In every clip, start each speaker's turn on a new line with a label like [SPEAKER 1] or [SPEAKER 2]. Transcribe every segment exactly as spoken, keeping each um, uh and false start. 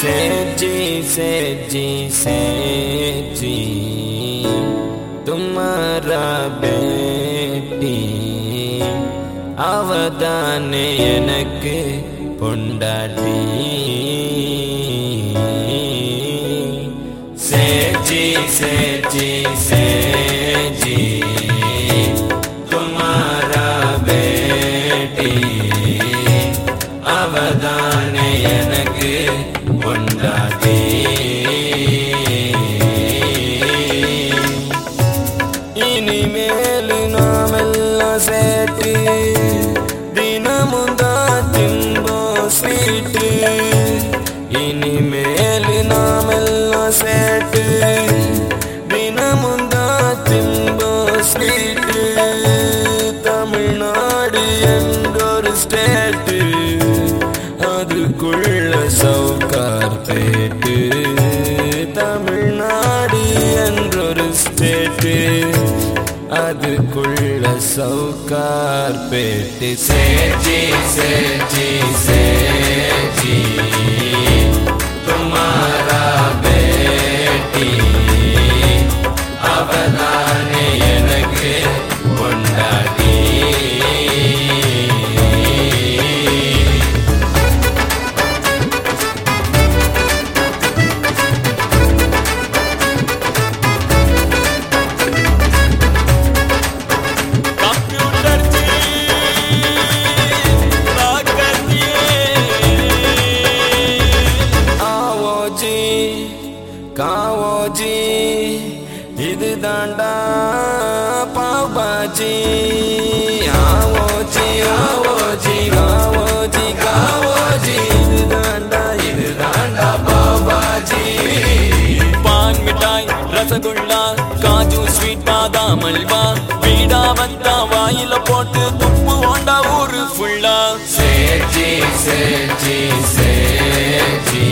[SPEAKER 1] सेजी सेजी सेजी तुम्हारा बेटी அவதானே எனக்கு பொண்டாட்டி सेजी सेजी सेजी तुम्हारा बेटी அவதானே எனக்கு பொண்டாட்டி இனிமேல் நாமெல்லாம் சேட்டு தினமும் தான் திம்போம் ஸ்வீட்டு இனிமேல் நாமெல்லாம் சேட்டு தினமும் தான் திம்போம் ஸ்வீட்டு தமிழ்நாடு என்றொரு ஸ்டேட்டு அதுக்குள்ள சவுக்கார் பேட்டு தமிழ்நாடு என்றொரு ஸ்டேட்டு அதுக்குள்ள சவுக்கார் பேட்டு सेजी सेजी सेजी तुम्हारा बेटी அவதானே எனக்கு பொண்டாட்டி காவோஜி இது தாண்டா பாபாஜி ஆவோஜி ஆவோஜி காவோஜி காவோஜி இது தாண்டா இது தாண்டா பாபாஜி பான் மிட்டாய் ரசகுல்லா காஜு ஸ்வீட் பாதாம் அல்வா வீடா வந்தா வாயில போட்டு துப்பு ஓண்டா ஊரு ஃபுல்லா सेजी सेजी सेजी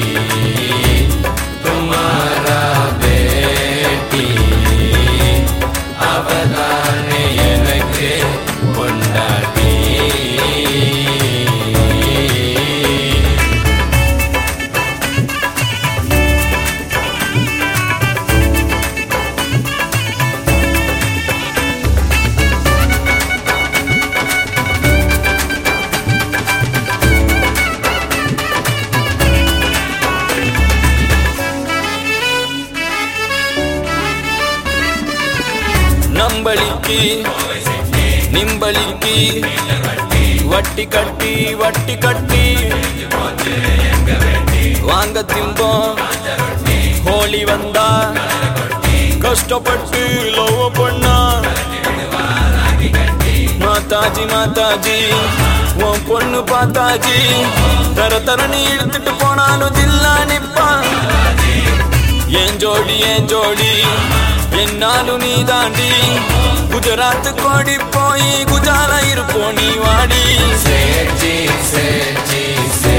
[SPEAKER 1] तुम्हारा बेटी அவதானே எனக்கு பொண்டாட்டி நம்பளிக்கு நிம்பளிக்கு வட்டி கட்டி வட்டி கட்டி வாங்க திம்போம் ஹோலி வந்தா கஷ்டப்பட்டு லவ் பண்ணா மாதாஜி மாதாஜி உன் பொண்ணு பாத்தாஜி தர தரணி இழுத்துட்டு போனாலும் ஜில்லா நிப்பா ஏன் ஜோடி ஏன் ஜோடி என்னாலும் நீ தாண்டி குஜராத் கோடி போய் குஜாலா இருப்போம் நீ வாடி सेजी सेजी